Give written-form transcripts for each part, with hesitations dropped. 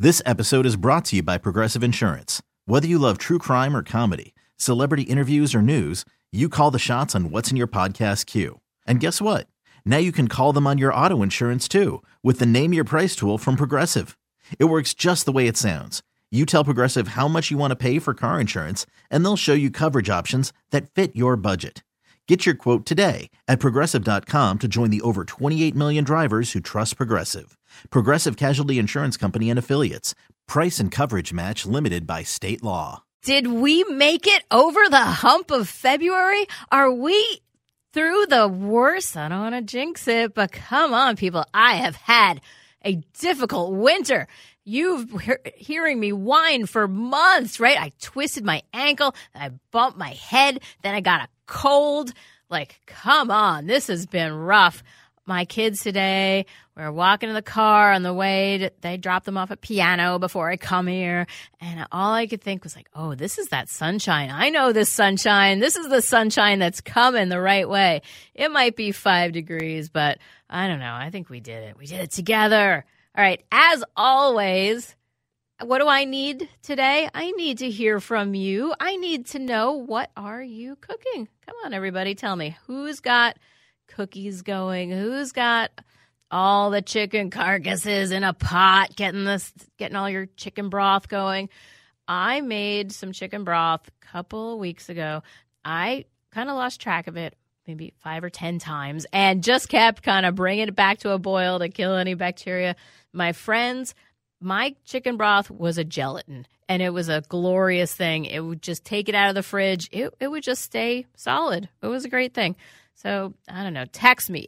This episode is brought to you by Progressive Insurance. Whether you love true crime or comedy, celebrity interviews or news, you call the shots on what's in your podcast queue. And guess what? Now you can call them on your auto insurance too with the Name Your Price tool from Progressive. It works just the way it sounds. You tell Progressive how much you want to pay for car insurance, and they'll show you coverage options that fit your budget. Get your quote today at Progressive.com to join the over 28 million drivers who trust Progressive. Progressive Casualty Insurance Company and Affiliates. Price and coverage match limited by state law. Did we make it over the hump of February? Are we through the worst? I don't want to jinx it, but come on, people. I have had a difficult winter. You've hearing me whine for months, right? I twisted my ankle, I bumped my head, then I got a cold. Like, come on, this has been rough. My kids today were walking in the car on the way. They dropped them off at piano before I come here. And all I could think was like, oh, this is that sunshine. I know this sunshine. This is the sunshine that's coming the right way. It might be 5 degrees, but I don't know. I think we did it. We did it together. All right. As always, what do I need today? I need to hear from you. I need to know, what are you cooking? Come on, everybody. Tell me, who's got cookies going? Who's got all the chicken carcasses in a pot, getting all your chicken broth going? I made some chicken broth a couple of weeks ago. I kind of lost track of it maybe 5 or 10 times and just kept kind of bringing it back to a boil to kill any bacteria. My friends, my chicken broth was a gelatin, and it was a glorious thing. It would just take it out of the fridge. It would just stay solid. It was a great thing. So, I don't know, text me,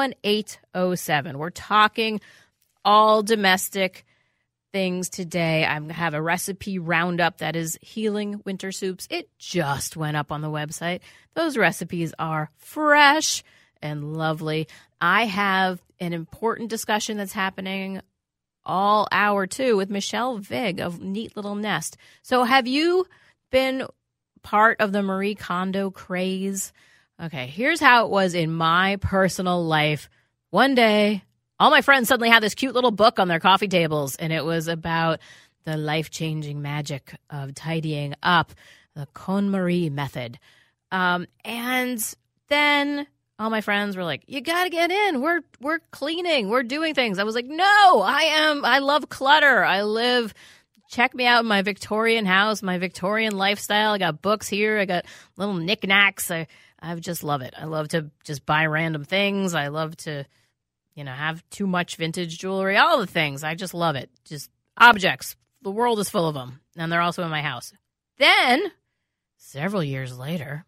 81807. We're talking all domestic things today. I have a recipe roundup that is healing winter soups. It just went up on the website. Those recipes are fresh and lovely. I have an important discussion that's happening all hour two with Michelle Vig of Neat Little Nest. So have you been part of the Marie Kondo craze? Okay, here's how it was in my personal life. One day, all my friends suddenly had this cute little book on their coffee tables, and it was about the life-changing magic of tidying up, the KonMari method. And then all my friends were like, you got to get in. We're cleaning. We're doing things. I was like, no, I love clutter. Check me out in my Victorian house, my Victorian lifestyle. I got books here. I got little knickknacks. I just love it. I love to just buy random things. I love to, have too much vintage jewelry, all the things. I just love it. Just objects. The world is full of them. And they're also in my house. Then, several years later,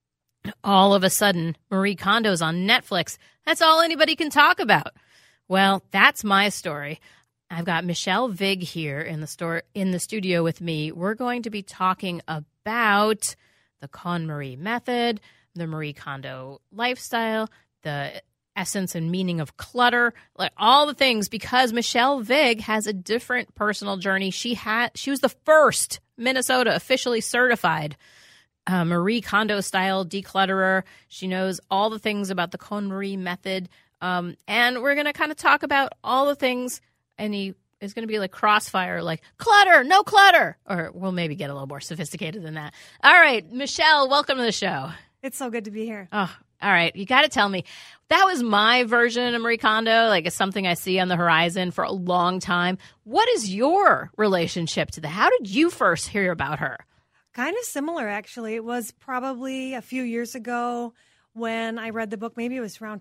all of a sudden, Marie Kondo's on Netflix. That's all anybody can talk about. Well, that's my story. I've got Michelle Vig here in the studio with me. We're going to be talking about the KonMari method, the Marie Kondo lifestyle, the essence and meaning of clutter, like all the things, because Michelle Vig has a different personal journey. She was the first Minnesota officially certified Marie Kondo style declutterer. She knows all the things about the KonMari method. And we're going to kind of talk about all the things, and it's going to be like crossfire, like clutter, no clutter, or we'll maybe get a little more sophisticated than that. All right, Michelle, welcome to the show. It's so good to be here. Oh, all right. You got to tell me. That was my version of Marie Kondo. Like, it's something I see on the horizon for a long time. What is your relationship to that? How did you first hear about her? Kind of similar, actually. It was probably a few years ago when I read the book. Maybe it was around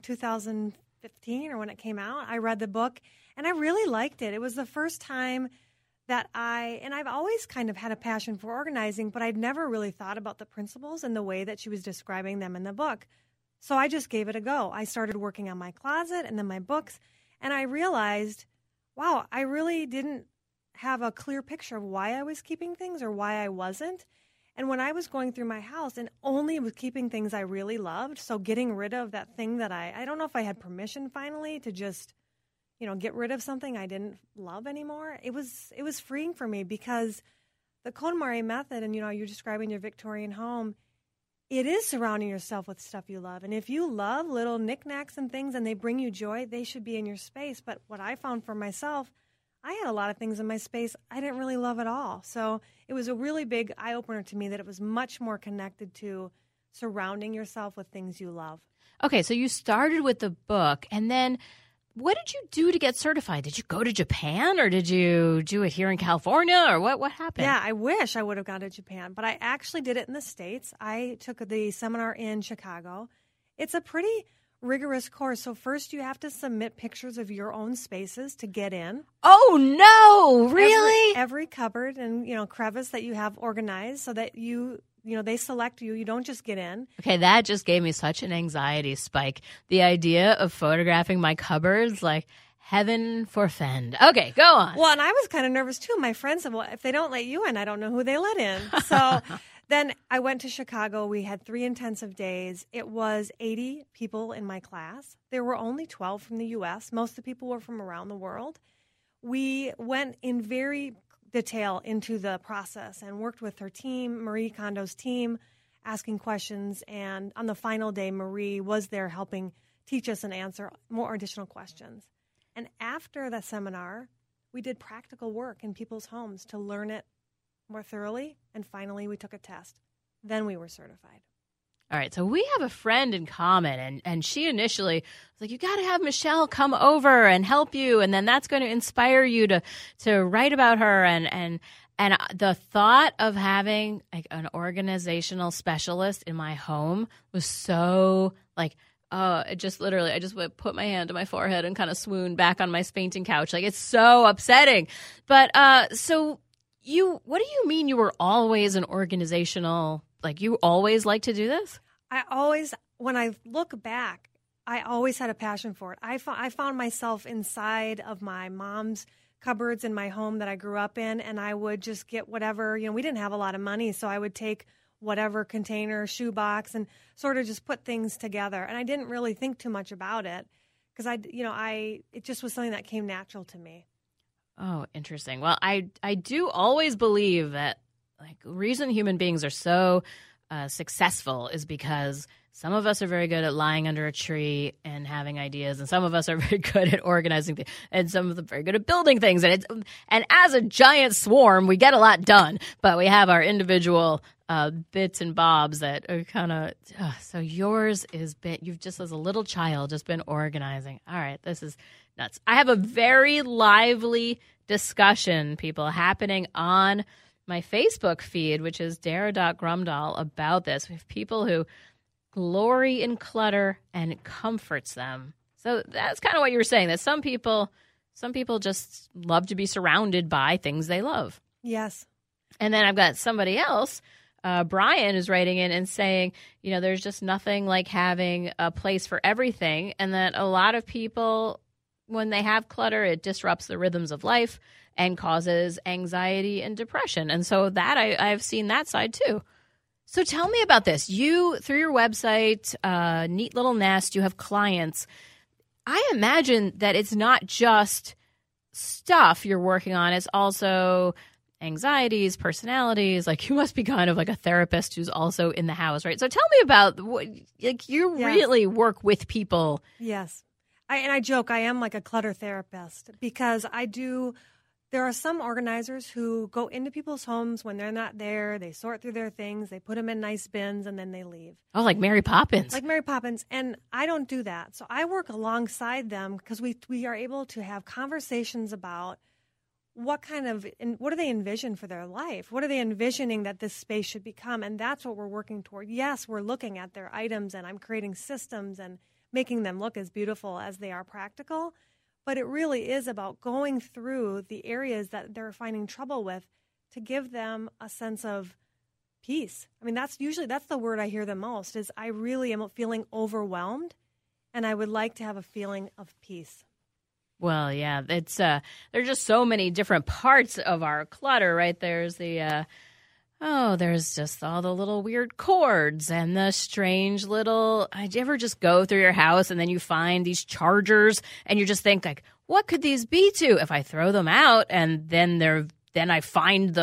2015 or when it came out. I read the book, and I really liked it. It was the first time that I've always kind of had a passion for organizing, but I'd never really thought about the principles and the way that she was describing them in the book. So I just gave it a go. I started working on my closet and then my books, and I realized, wow, I really didn't have a clear picture of why I was keeping things or why I wasn't. And when I was going through my house and only was keeping things I really loved, so getting rid of that thing that I don't know if I had permission finally to just, get rid of something I didn't love anymore. It was freeing for me because the KonMari method, and you're describing your Victorian home, it is surrounding yourself with stuff you love. And if you love little knickknacks and things and they bring you joy, they should be in your space. But what I found for myself, I had a lot of things in my space I didn't really love at all. So it was a really big eye-opener to me that it was much more connected to surrounding yourself with things you love. Okay, so you started with the book, and then what did you do to get certified? Did you go to Japan, or did you do it here in California, or what happened? Yeah, I wish I would have gone to Japan, but I actually did it in the States. I took the seminar in Chicago. It's a pretty rigorous course. So first you have to submit pictures of your own spaces to get in. Oh, no, really? Every cupboard and, crevice that you have organized so that they select you. You don't just get in. Okay, that just gave me such an anxiety spike. The idea of photographing my cupboards, like heaven forfend. Okay, go on. Well, and I was kind of nervous too. My friend said, well, if they don't let you in, I don't know who they let in. So then I went to Chicago. We had 3 intensive days. It was 80 people in my class. There were only 12 from the U.S. Most of the people were from around the world. We went in very detail into the process and worked with her team, Marie Kondo's team, asking questions. And on the final day, Marie was there helping teach us and answer more additional questions. And after the seminar, we did practical work in people's homes to learn it more thoroughly. And finally, we took a test. Then we were certified. All right, so we have a friend in common, and she initially was like, you got to have Michelle come over and help you, and then that's going to inspire you to write about her. And the thought of having like an organizational specialist in my home was so like, I just would put my hand to my forehead and kind of swoon back on my painting couch. Like, it's so upsetting. But so what do you mean you were always an organizational, like you always like to do this? When I look back, I always had a passion for it. I found myself inside of my mom's cupboards in my home that I grew up in, and I would just get whatever, we didn't have a lot of money, so I would take whatever container, shoebox, and sort of just put things together. And I didn't really think too much about it because it just was something that came natural to me. Oh, interesting. Well, I do always believe that like reason human beings are so successful is because some of us are very good at lying under a tree and having ideas, and some of us are very good at organizing things, and some of them are very good at building things. And as a giant swarm, we get a lot done, but we have our individual bits and bobs that are kind of so yours is you've just as a little child just been organizing. All right, this is nuts. I have a very lively discussion, people, happening on my Facebook feed, which is Dara.Grumdahl, about this. We have people who glory in clutter and it comforts them. So that's kind of what you were saying, that some people just love to be surrounded by things they love. Yes. And then I've got somebody else, Brian, is writing in and saying, there's just nothing like having a place for everything, and that a lot of people, when they have clutter, it disrupts the rhythms of life and causes anxiety and depression. And so that I've seen that side too. So tell me about this. You, through your website, Neat Little Nest, you have clients. I imagine that it's not just stuff you're working on. It's also anxieties, personalities. Like, you must be kind of like a therapist who's also in the house, right? So tell me about what, like, you really work with people. Yes. I joke, I am like a clutter therapist because there are some organizers who go into people's homes when they're not there. They sort through their things. They put them in nice bins and then they leave. Oh, like Mary Poppins. Like Mary Poppins. And I don't do that. So I work alongside them because we are able to have conversations about what do they envision for their life? What are they envisioning that this space should become? And that's what we're working toward. Yes, we're looking at their items and I'm creating systems and making them look as beautiful as they are practical. But it really is about going through the areas that they're finding trouble with to give them a sense of peace. I mean, that's the word I hear the most is I really am feeling overwhelmed and I would like to have a feeling of peace. Well, yeah, it's there are just so many different parts of our clutter, right? There's there's just all the little weird cords and the strange little. Do you ever just go through your house and then you find these chargers and you just think like, what could these be to if I throw them out? And then I find the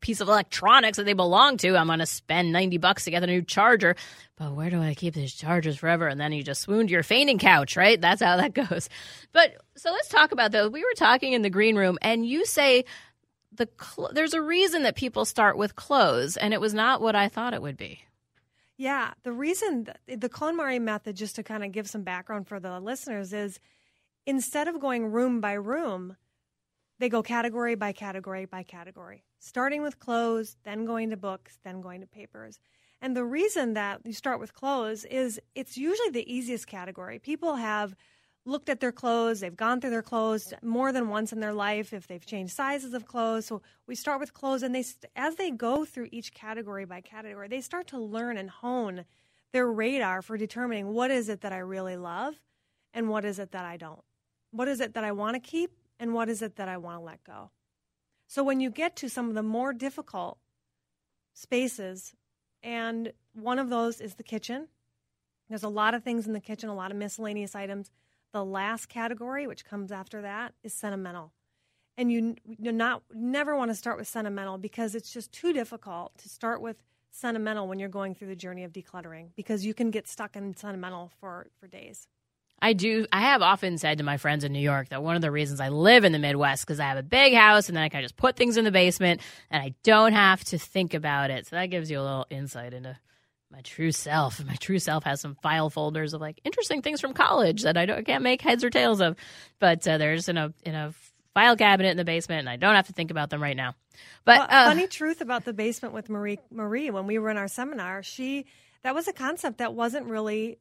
piece of electronics that they belong to. I'm going to spend $90 to get a new charger. But where do I keep these chargers forever? And then you just swoon to your fainting couch, right? That's how that goes. But so let's talk about those. We were talking in the green room, and you say there's a reason that people start with clothes, and it was not what I thought it would be. Yeah, the reason, the KonMari method, just to kind of give some background for the listeners, is instead of going room by room, they go category by category by category, starting with clothes, then going to books, then going to papers. And the reason that you start with clothes is it's usually the easiest category. People have looked at their clothes, they've gone through their clothes more than once in their life if they've changed sizes of clothes. So we start with clothes, and as they go through each category by category, they start to learn and hone their radar for determining what is it that I really love and what is it that I don't. What is it that I want to keep and what is it that I want to let go. So when you get to some of the more difficult spaces, and one of those is the kitchen, there's a lot of things in the kitchen, a lot of miscellaneous items. The last category, which comes after that, is sentimental. And you never want to start with sentimental because it's just too difficult to start with sentimental when you're going through the journey of decluttering, because you can get stuck in sentimental for days. I have often said to my friends in New York that one of the reasons I live in the Midwest because I have a big house and then I can just put things in the basement and I don't have to think about it. So that gives you a little insight into my true self. My true self has some file folders of like interesting things from college that I can't make heads or tails of, but they're just in a file cabinet in the basement, and I don't have to think about them right now. But funny truth about the basement with Marie, when we were in our seminar, that was a concept that wasn't really.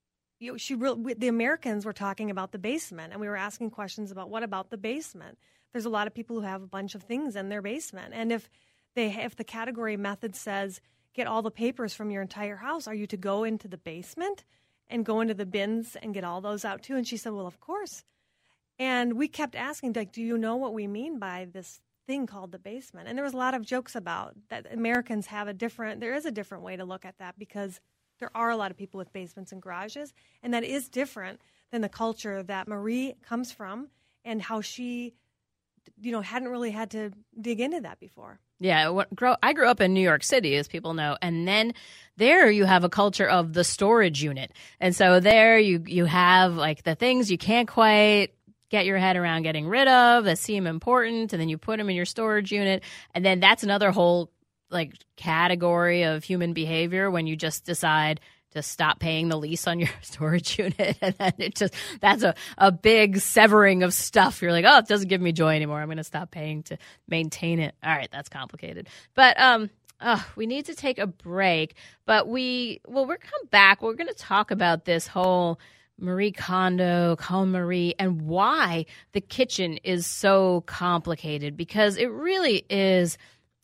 The Americans were talking about the basement, and we were asking questions about what about the basement. There's a lot of people who have a bunch of things in their basement, and if the category method says get all the papers from your entire house, are you to go into the basement and go into the bins and get all those out too? And she said, well, of course. And we kept asking, like, do you know what we mean by this thing called the basement? And there was a lot of jokes about that. Americans there is a different way to look at that, because there are a lot of people with basements and garages, and that is different than the culture that Marie comes from and how she, hadn't really had to dig into that before. Yeah, I grew up in New York City, as people know, and then there you have a culture of the storage unit. And so there you have like the things you can't quite get your head around getting rid of that seem important, and then you put them in your storage unit, and then that's another whole like category of human behavior when you just decide to stop paying the lease on your storage unit, and then that's a big severing of stuff. You're like, oh, it doesn't give me joy anymore. I'm going to stop paying to maintain it. All right, that's complicated. But we need to take a break. But we're come back. We're going to talk about this whole Marie Kondo, KonMari, and why the kitchen is so complicated, because it really is.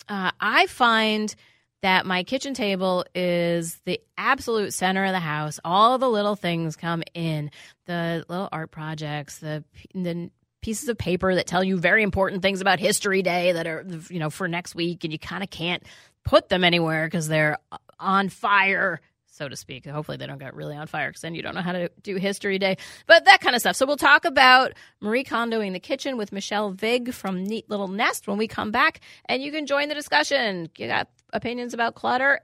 I find that my kitchen table is the absolute center of the house. All the little things come in, the little art projects, the pieces of paper that tell you very important things about History Day that are, for next week, and you kind of can't put them anywhere because they're on fire, so to speak. Hopefully they don't get really on fire, because then you don't know how to do History Day. But that kind of stuff. So we'll talk about Marie Kondoing the kitchen with Michelle Vig from Neat Little Nest when we come back. And you can join the discussion. You got opinions about clutter?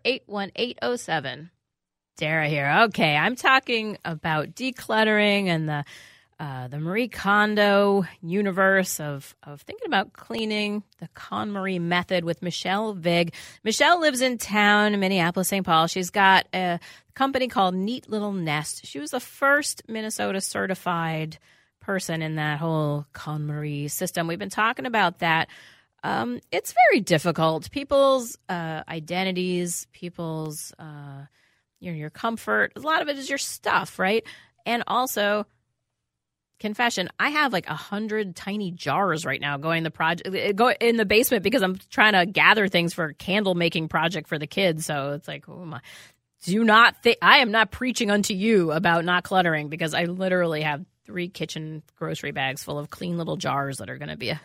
81807. Dara here. Okay, I'm talking about decluttering and the Marie Kondo universe of thinking about cleaning, the KonMari method with Michelle Vig. Michelle lives in town, Minneapolis, St. Paul. She's got a company called Neat Little Nest. She was the first Minnesota certified person in that whole KonMari system. We've been talking about that. It's very difficult. People's identities, people's your comfort. A lot of it is your stuff, right? And also, confession, I have like 100 tiny jars right now going in the basement because I'm trying to gather things for a candle making project for the kids. So it's like, oh my, I am not preaching unto you about not cluttering, because I literally have 3 kitchen grocery bags full of clean little jars that are going to be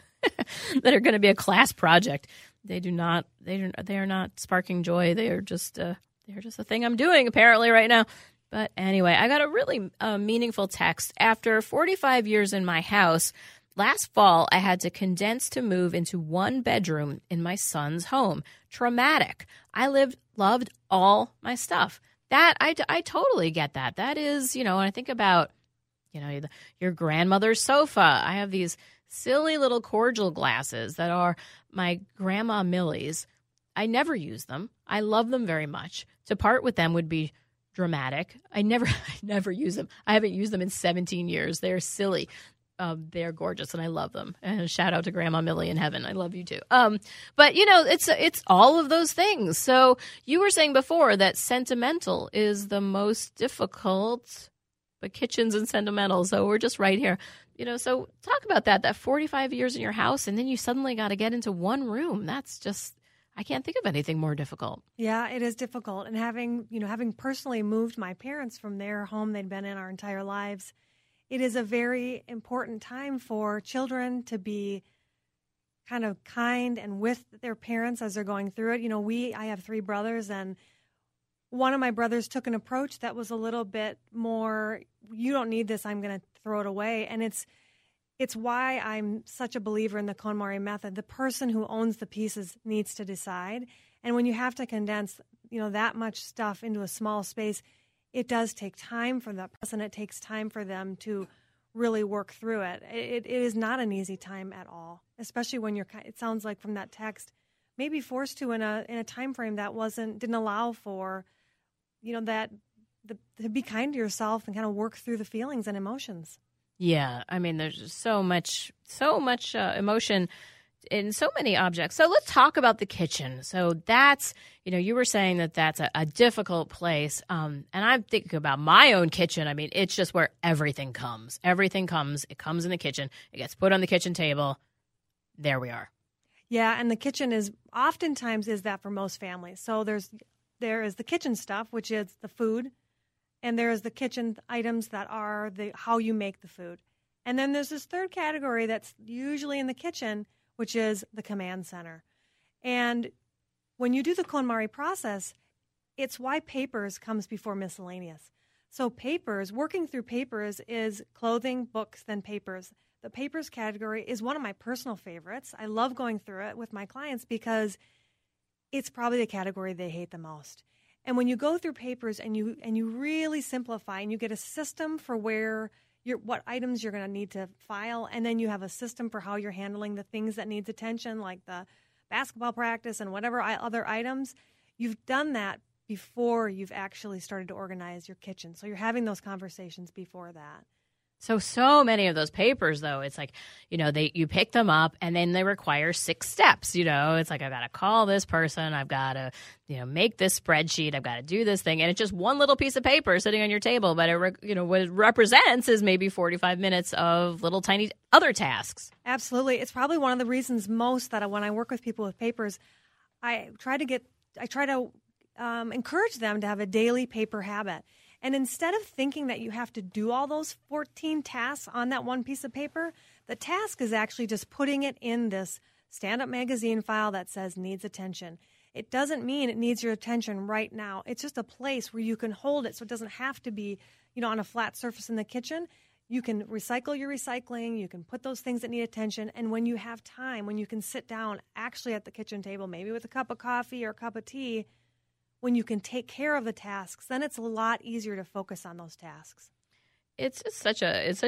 a class project. They are not sparking joy. They're just a thing I'm doing apparently right now. But anyway, I got a really meaningful text. After 45 years in my house, Last fall, I had to condense to move into one bedroom in my son's home. Traumatic. I loved all my stuff. That I totally get that. That is, when I think about, your grandmother's sofa. I have these silly little cordial glasses that are my Grandma Millie's. I never use them. I love them very much. To part with them would be dramatic. I never use them. I haven't used them in 17 years. They're silly. They're gorgeous, and I love them. And shout out to Grandma Millie in heaven. I love you too. But it's all of those things. So you were saying before that sentimental is the most difficult, but kitchens and sentimental. So we're just right here. So talk about that 45 years in your house, and then you suddenly got to get into one room. That's just, I can't think of anything more difficult. Yeah, it is difficult. And having personally moved my parents from their home they'd been in our entire lives, it is a very important time for children to be kind of kind and with their parents as they're going through it. I have 3 brothers, and one of my brothers took an approach that was a little bit more, you don't need this, I'm going to throw it away. And it's why I'm such a believer in the KonMari method. The person who owns the pieces needs to decide. And when you have to condense, that much stuff into a small space, it does take time for that person. It takes time for them to really work through it. It is not an easy time at all, especially when it sounds like from that text, maybe forced to in a time frame that didn't allow for, to be kind to yourself and kind of work through the feelings and emotions. Yeah, I mean, there's just so much emotion in so many objects. So let's talk about the kitchen. So that's, you were saying that that's a difficult place. And I'm thinking about my own kitchen. I mean, it's just where everything comes. Everything comes. It comes in the kitchen. It gets put on the kitchen table. There we are. Yeah, and the kitchen is oftentimes is that for most families. So there is the kitchen stuff, which is the food, and there is the kitchen items that are how you make the food. And then there's this third category that's usually in the kitchen, which is the command center. And when you do the KonMari process, it's why papers comes before miscellaneous. So working through papers is clothing, books, then papers. The papers category is one of my personal favorites. I love going through it with my clients because it's probably the category they hate the most. And when you go through papers and you really simplify and you get a system for what items you're going to need to file, and then you have a system for how you're handling the things that needs attention, like the basketball practice and whatever other items, you've done that before you've actually started to organize your kitchen. So you're having those conversations before that. So many of those papers, though, it's like, you pick them up and then they require 6 steps. It's like, I've got to call this person. I've got to, make this spreadsheet. I've got to do this thing. And it's just one little piece of paper sitting on your table. But, what it represents is maybe 45 minutes of little tiny other tasks. Absolutely. It's probably one of the reasons most that when I work with people with papers, I try to encourage them to have a daily paper habit. And instead of thinking that you have to do all those 14 tasks on that one piece of paper, the task is actually just putting it in this stand-up magazine file that says needs attention. It doesn't mean it needs your attention right now. It's just a place where you can hold it so it doesn't have to be, on a flat surface in the kitchen. You can recycle your recycling. You can put those things that need attention. And when you have time, when you can sit down actually at the kitchen table, maybe with a cup of coffee or a cup of tea, when you can take care of the tasks, then it's a lot easier to focus on those tasks. It's just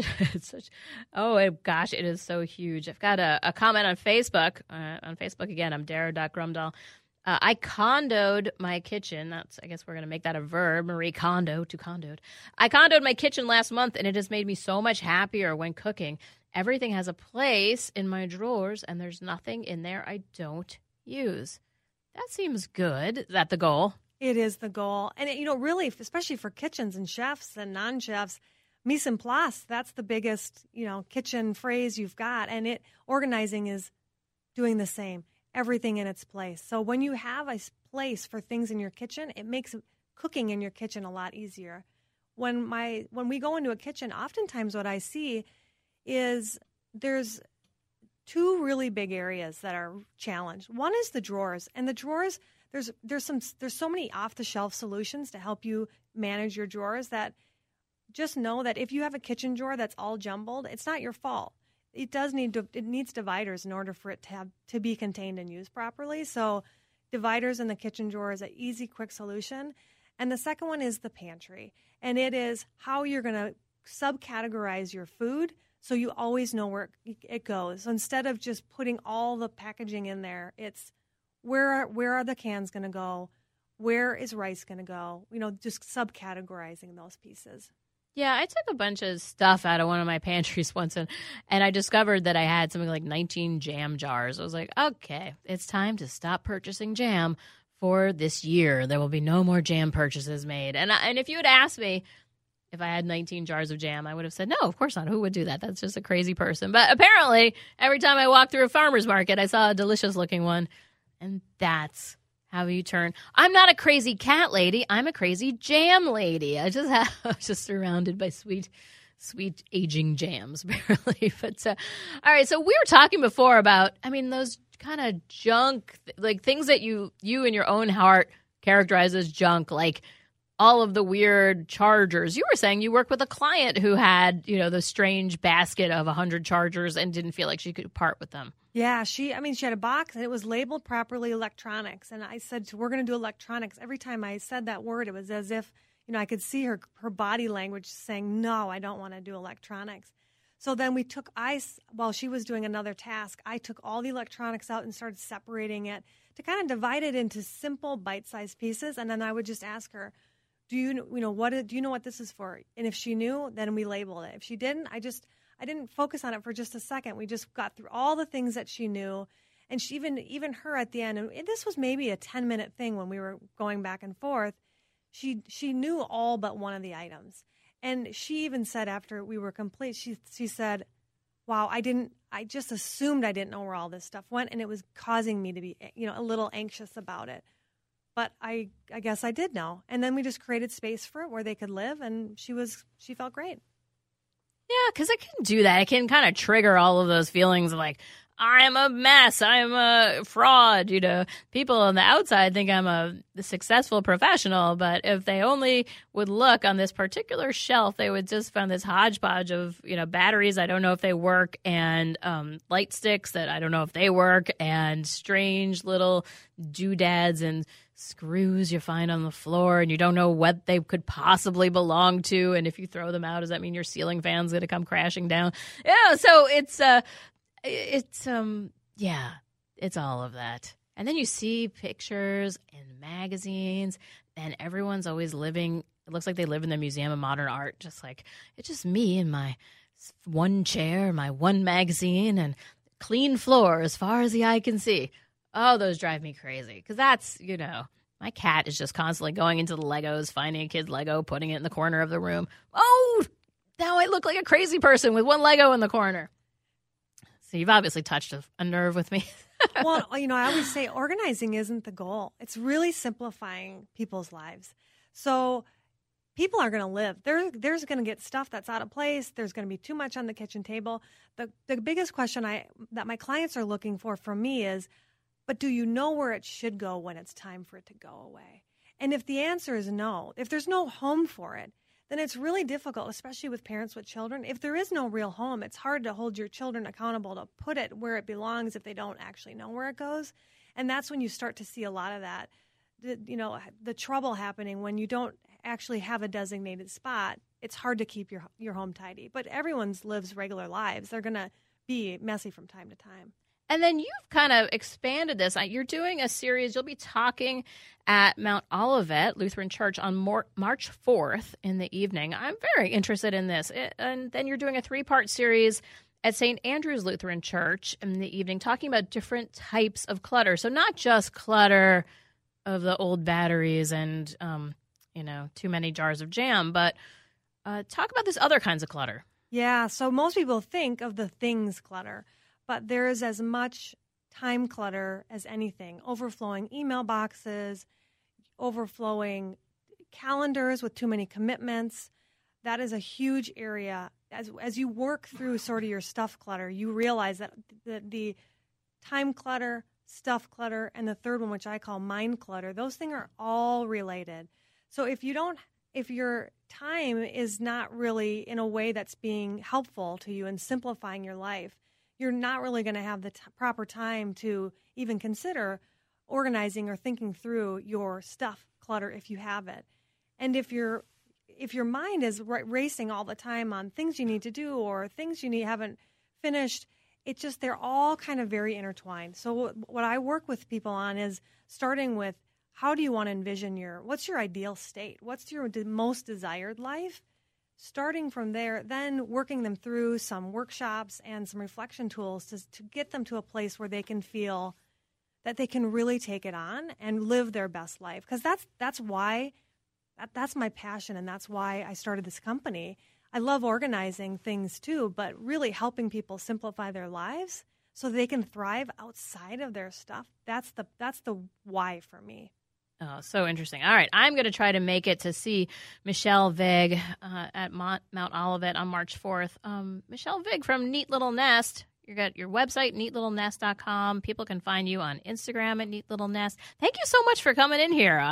oh gosh, it is so huge. I've got a comment on Facebook. Again, I'm Dara.Grumdahl. I condoed my kitchen. I guess we're going to make that a verb. Marie Kondo to condoed. I condoed my kitchen last month, and it has made me so much happier when cooking. Everything has a place in my drawers, and there's nothing in there I don't use. That seems good. Is that the goal? It is the goal. And, really, especially for kitchens and chefs and non-chefs, mise en place, that's the biggest, kitchen phrase you've got. And organizing is doing the same, everything in its place. So when you have a place for things in your kitchen, it makes cooking in your kitchen a lot easier. When we go into a kitchen, oftentimes what I see is there's 2 really big areas that are challenged. One is the drawers, and the drawers there's so many off-the-shelf solutions to help you manage your drawers that just know that if you have a kitchen drawer that's all jumbled, it's not your fault. it needs dividers in order for it to be contained and used properly. So dividers in the kitchen drawer is an easy, quick solution. And the second one is the pantry. And it is how you're going to subcategorize your food so you always know where it goes. So instead of just putting all the packaging in there, it's where are the cans going to go? Where is rice going to go? Just subcategorizing those pieces. Yeah, I took a bunch of stuff out of one of my pantries once, and I discovered that I had something like 19 jam jars. I was like, okay, it's time to stop purchasing jam for this year. There will be no more jam purchases made. And if you had asked me if I had 19 jars of jam, I would have said, no, of course not. Who would do that? That's just a crazy person. But apparently, every time I walked through a farmer's market, I saw a delicious-looking one, and that's how you turn. I'm not a crazy cat lady. I'm a crazy jam lady. I was just surrounded by sweet aging jams, apparently. But all right, so we were talking before about, those kind of junk, like things that you in your own heart characterize as junk, like all of the weird chargers. You were saying you worked with a client who had, the strange basket of 100 chargers and didn't feel like she could part with them. Yeah, she had a box and it was labeled properly electronics. And I said, we're going to do electronics. Every time I said that word, it was as if, I could see her body language saying, no, I don't want to do electronics. So then while she was doing another task, I took all the electronics out and started separating it to kind of divide it into simple bite-sized pieces. And then I would just ask her, do you know what this is for? And if she knew, then we labeled it. If she didn't, I didn't focus on it for just a second. We just got through all the things that she knew. And she even her at the end, and this was maybe a 10-minute thing when we were going back and forth, she knew all but one of the items. And she even said after we were complete, she said, wow, I just assumed I didn't know where all this stuff went, and it was causing me to be, a little anxious about it. But I guess I did know. And then we just created space for it where they could live, and she felt great. Yeah, because I can do that. I can kind of trigger all of those feelings of like, I'm a mess. I'm a fraud. People on the outside think I'm a successful professional, but if they only would look on this particular shelf, they would just find this hodgepodge of, batteries. I don't know if they work, and light sticks that I don't know if they work, and strange little doodads and screws you find on the floor, and you don't know what they could possibly belong to. And if you throw them out, does that mean your ceiling fan's going to come crashing down? Yeah, so it's all of that. And then you see pictures in magazines, and everyone's always living. It looks like they live in the Museum of Modern Art, just like it's just me and my one chair, my one magazine, and clean floor as far as the eye can see. Oh, those drive me crazy because that's, my cat is just constantly going into the Legos, finding a kid's Lego, putting it in the corner of the room. Oh, now I look like a crazy person with one Lego in the corner. So you've obviously touched a nerve with me. Well, I always say organizing isn't the goal. It's really simplifying people's lives. So people are going to live. There's going to get stuff that's out of place. There's going to be too much on the kitchen table. The biggest question that my clients are looking for from me is, but do you know where it should go when it's time for it to go away? And if the answer is no, if there's no home for it, then it's really difficult, especially with parents with children. If there is no real home, it's hard to hold your children accountable to put it where it belongs if they don't actually know where it goes. And that's when you start to see a lot of that, the trouble happening when you don't actually have a designated spot. It's hard to keep your home tidy. But everyone lives regular lives. They're going to be messy from time to time. And then you've kind of expanded this. You're doing a series. You'll be talking at Mount Olivet Lutheran Church on March 4th in the evening. I'm very interested in this. And then you're doing a 3-part series at St. Andrew's Lutheran Church in the evening, talking about different types of clutter. So not just clutter of the old batteries and, too many jars of jam, but talk about this other kinds of clutter. Yeah, so most people think of the things clutter. But there is as much time clutter as anything, overflowing email boxes, overflowing calendars with too many commitments. That is a huge area. As you work through sort of your stuff clutter, you realize that the time clutter, stuff clutter, and the third one, which I call mind clutter, those things are all related. So if you don't if your time is not really in a way that's being helpful to you and simplifying your life, you're not really going to have the proper time to even consider organizing or thinking through your stuff clutter if you have it. And if your mind is racing all the time on things you need to do or things you haven't finished, they're all kind of very intertwined. So what I work with people on is starting with, how do you want to envision what's your ideal state? What's your most desired life? Starting from there, then working them through some workshops and some reflection tools to get them to a place where they can feel that they can really take it on and live their best life. Because that's my passion, and that's why I started this company. I love organizing things too, but really helping people simplify their lives so they can thrive outside of their stuff. That's the why for me. Oh, so interesting. All right, I'm going to try to make it to see Michelle Vig at Mount Olivet on March 4th. Michelle Vig from Neat Little Nest. You got your website, neatlittlenest.com. People can find you on Instagram at Neat Little Nest. Thank you so much for coming in here.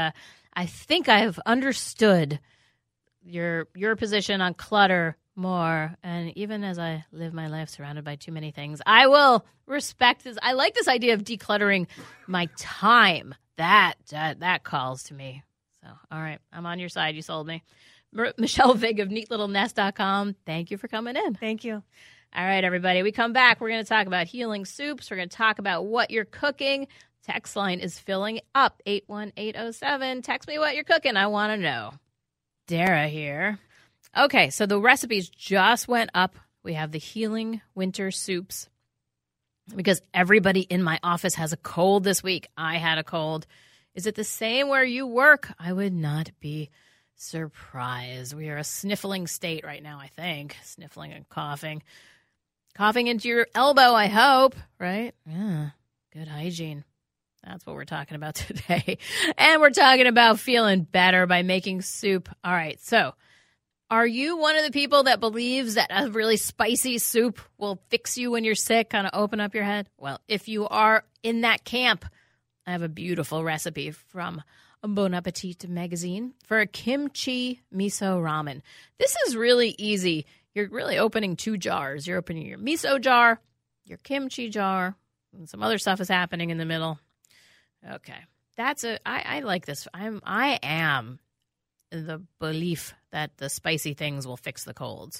I think I've understood your position on clutter more, and even as I live my life surrounded by too many things, I will respect this. I like this idea of decluttering my time. That calls to me. So, all right, I'm on your side. You sold me. Michelle Vig of neatlittlenest.com. Thank you for coming in. Thank you. All right, everybody. We come back. We're going to talk about healing soups. We're going to talk about what you're cooking. Text line is filling up, 81807. Text me what you're cooking. I want to know. Dara here. Okay, so the recipes just went up. We have the healing winter soups because everybody in my office has a cold this week. I had a cold. Is it the same where you work? I would not be surprised. We are a sniffling state right now, I think. Sniffling and coughing. Coughing into your elbow, I hope, right? Yeah, good hygiene. That's what we're talking about today. And we're talking about feeling better by making soup. All right, so are you one of the people that believes that a really spicy soup will fix you when you're sick, kind of open up your head? Well, if you are in that camp, I have a beautiful recipe from Bon Appetit magazine for a kimchi miso ramen. This is really easy. You're really opening two jars. You're opening your miso jar, your kimchi jar, and some other stuff is happening in the middle. Okay. I like this. I am the belief that the spicy things will fix the colds.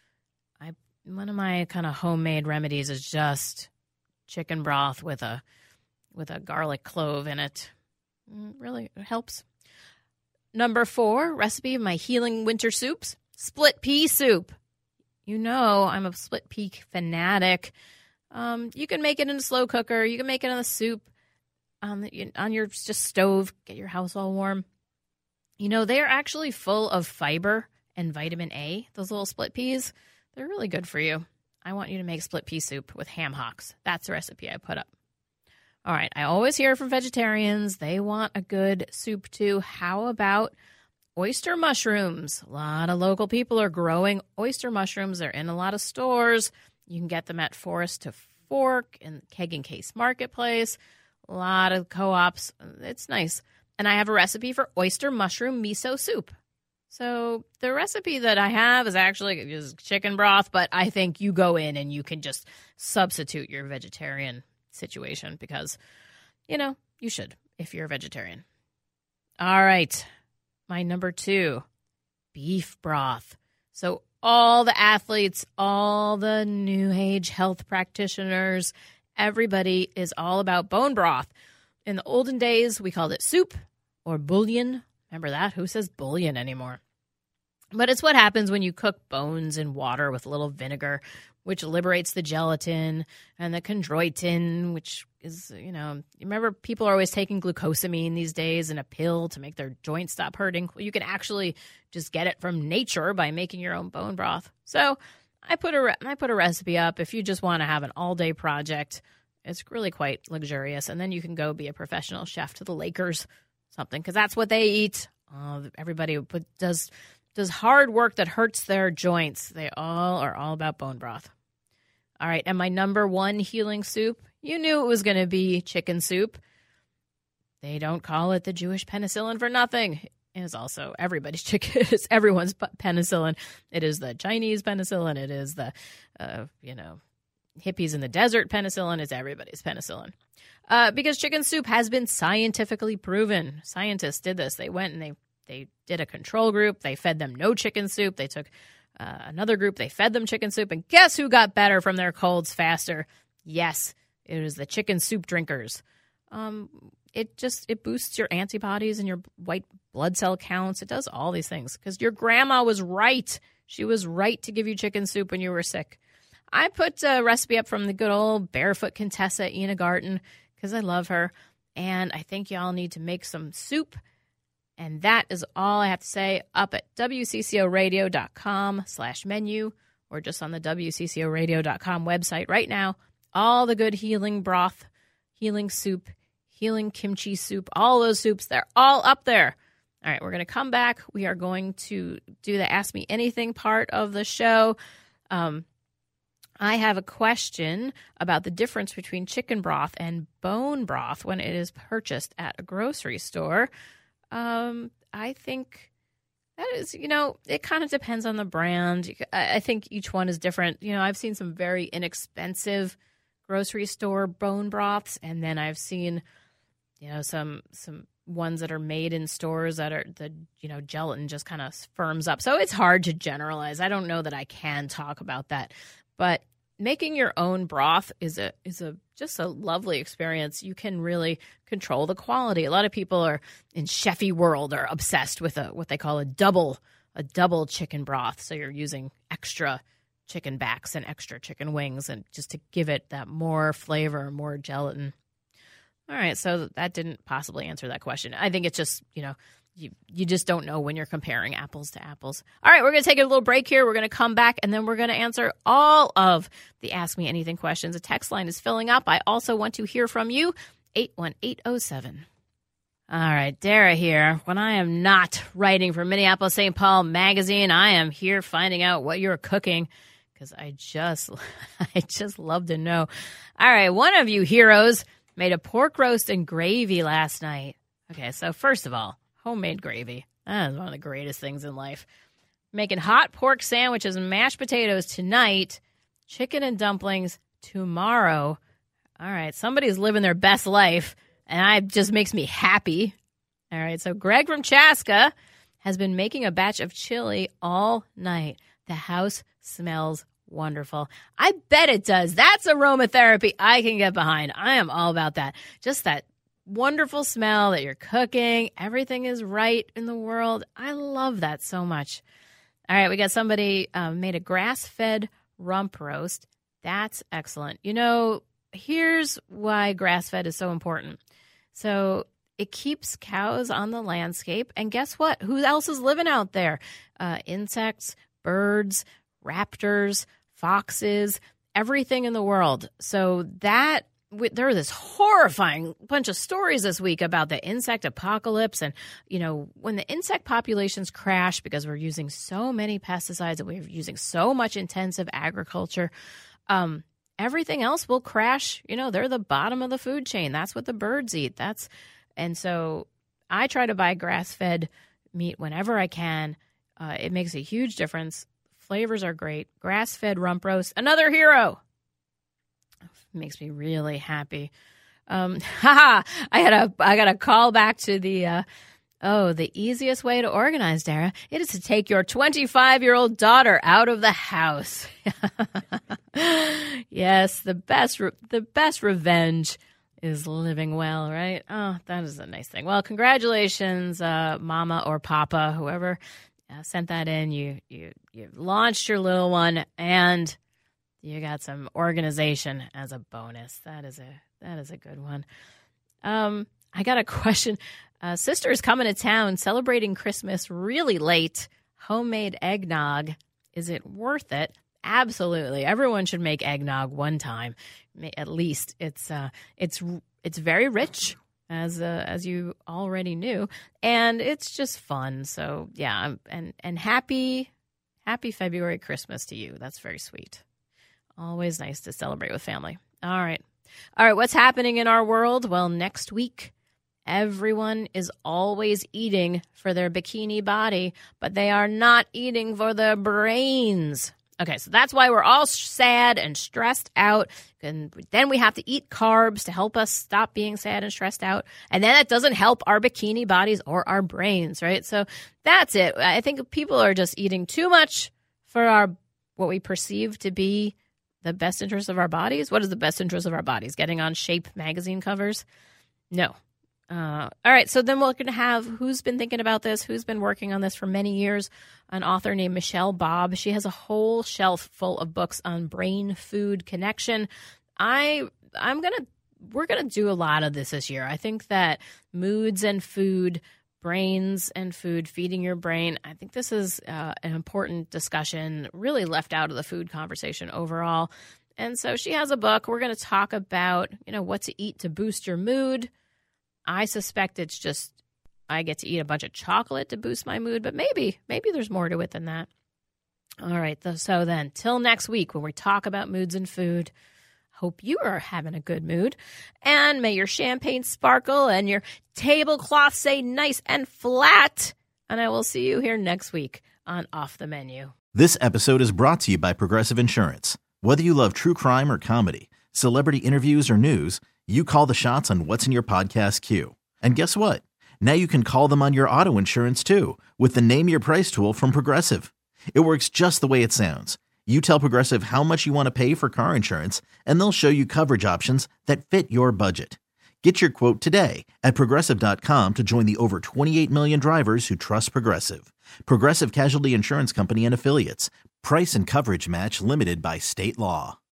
One of my kind of homemade remedies is just chicken broth with a garlic clove in it. Really helps. Number 4 recipe of my healing winter soups, split pea soup. You know I'm a split pea fanatic. You can make it in a slow cooker. You can make it in a soup on your just stove. Get your house all warm. You know, they are actually full of fiber and vitamin A, those little split peas. They're really good for you. I want you to make split pea soup with ham hocks. That's the recipe I put up. All right, I always hear from vegetarians. They want a good soup too. How about oyster mushrooms? A lot of local people are growing oyster mushrooms. They're in a lot of stores. You can get them at Forest to Fork and Keg and Case Marketplace. A lot of co-ops. It's nice. And I have a recipe for oyster mushroom miso soup. So the recipe that I have is actually just chicken broth, but I think you go in and you can just substitute your vegetarian situation because, you know, you should if you're a vegetarian. All right. My number 2, beef broth. So all the athletes, all the new age health practitioners, everybody is all about bone broth. In the olden days, we called it soup or bouillon. Remember that? Who says bouillon anymore? But it's what happens when you cook bones in water with a little vinegar, which liberates the gelatin and the chondroitin, which is, you know, remember people are always taking glucosamine these days in a pill to make their joints stop hurting. Well, you can actually just get it from nature by making your own bone broth. So I put a recipe up. If you just want to have an all-day project, it's really quite luxurious. And then you can go be a professional chef to the Lakers, something, because that's what they eat. Everybody does hard work that hurts their joints. They all are all about bone broth. All right, and my number 1 healing soup, you knew it was going to be chicken soup. They don't call it the Jewish penicillin for nothing. is also everybody's chicken. It's everyone's penicillin. It is the Chinese penicillin. It is the, hippies in the desert penicillin. It's everybody's penicillin. Because chicken soup has been scientifically proven. Scientists did this. They went and they did a control group. They fed them no chicken soup. They took another group. They fed them chicken soup. And guess who got better from their colds faster? Yes, it was the chicken soup drinkers. It boosts your antibodies and your white blood cell counts. It does all these things because your grandma was right. She was right to give you chicken soup when you were sick. I put a recipe up from the good old barefoot Contessa Ina Garten because I love her. And I think y'all need to make some soup. And that is all I have to say up at WCCOradio.com/menu or just on the WCCOradio.com website right now. All the good healing broth, healing soup, healing kimchi soup, all those soups, they're all up there. All right, we're going to come back. We are going to do the Ask Me Anything part of the show. I have a question about the difference between chicken broth and bone broth when it is purchased at a grocery store. I think that is, it kind of depends on the brand. I think each one is different. I've seen some very inexpensive grocery store bone broths, and then I've seen, some ones that are made in stores that are the, gelatin just kind of firms up. So it's hard to generalize. I don't know that I can talk about that, but making your own broth is just a lovely experience. You can really control the quality. A lot of people are in chefy world are obsessed with what they call a double chicken broth. So you're using extra chicken backs and extra chicken wings and just to give it that more flavor, more gelatin. All right, so that didn't possibly answer that question. I think it's just, you just don't know when you're comparing apples to apples. All right, we're going to take a little break here. We're going to come back, and then we're going to answer all of the Ask Me Anything questions. The text line is filling up. I also want to hear from you, 81807. All right, Dara here. When I am not writing for Minneapolis St. Paul Magazine, I am here finding out what you're cooking because I just love to know. All right, one of you heroes made a pork roast and gravy last night. Okay, so first of all, homemade gravy. That is one of the greatest things in life. Making hot pork sandwiches and mashed potatoes tonight. Chicken and dumplings tomorrow. All right, somebody's living their best life, and it just makes me happy. All right, so Greg from Chaska has been making a batch of chili all night. The house smells wonderful. I bet it does. That's aromatherapy I can get behind. I am all about that. Just that wonderful smell that you're cooking. Everything is right in the world. I love that so much. All right, we got somebody made a grass-fed rump roast. That's excellent. Here's why grass-fed is so important. So it keeps cows on the landscape. And guess what? Who else is living out there? Insects, birds, raptors, foxes, everything in the world. So there are this horrifying bunch of stories this week about the insect apocalypse. And, when the insect populations crash because we're using so many pesticides and we're using so much intensive agriculture, everything else will crash. They're the bottom of the food chain. That's what the birds eat. And so I try to buy grass-fed meat whenever I can. It makes a huge difference. Flavors are great. Grass-fed rump roast, another hero. Makes me really happy. I got a call back to the easiest way to organize, Dara. It is to take your 25-year-old daughter out of the house. Yes, the best revenge is living well, right? Oh, that is a nice thing. Well, congratulations, Mama or Papa, whoever sent that in. You launched your little one, and you got some organization as a bonus. That is a good one. I got a question. Sister's coming to town celebrating Christmas really late. Homemade eggnog. Is it worth it? Absolutely. Everyone should make eggnog one time, at least. It's very rich, as you already knew, and it's just fun. So yeah, and happy February Christmas to you. That's very sweet. Always nice to celebrate with family. All right. What's happening in our world? Well, next week, Everyone is always eating for their bikini body, but they are not eating for their brains. Okay, so that's why we're all sad and stressed out. And then we have to eat carbs to help us stop being sad and stressed out. And then it doesn't help our bikini bodies or our brains, right? So that's it. I think people are just eating too much for what we perceive to be the best interest of our bodies. What is the best interest of our bodies? Getting on Shape magazine covers? No. All right, so then we're going to have who's been thinking about this, who's been working on this for many years, an author named Michelle Bob. She has a whole shelf full of books on brain-food connection. We're going to do a lot of this year. I think that moods and food, brains and food, feeding your brain, I think this is an important discussion, really left out of the food conversation overall. And so she has a book. We're going to talk about, what to eat to boost your mood. I suspect it's just I get to eat a bunch of chocolate to boost my mood, but maybe there's more to it than that. All right, so then till next week when we talk about moods and food, hope you are having a good mood, and may your champagne sparkle and your tablecloth say nice and flat, and I will see you here next week on Off the Menu. This episode is brought to you by Progressive Insurance. Whether you love true crime or comedy, celebrity interviews or news, you call the shots on what's in your podcast queue. And guess what? Now you can call them on your auto insurance too with the Name Your Price tool from Progressive. It works just the way it sounds. You tell Progressive how much you want to pay for car insurance, and they'll show you coverage options that fit your budget. Get your quote today at Progressive.com to join the over 28 million drivers who trust Progressive. Progressive Casualty Insurance Company and Affiliates. Price and coverage match limited by state law.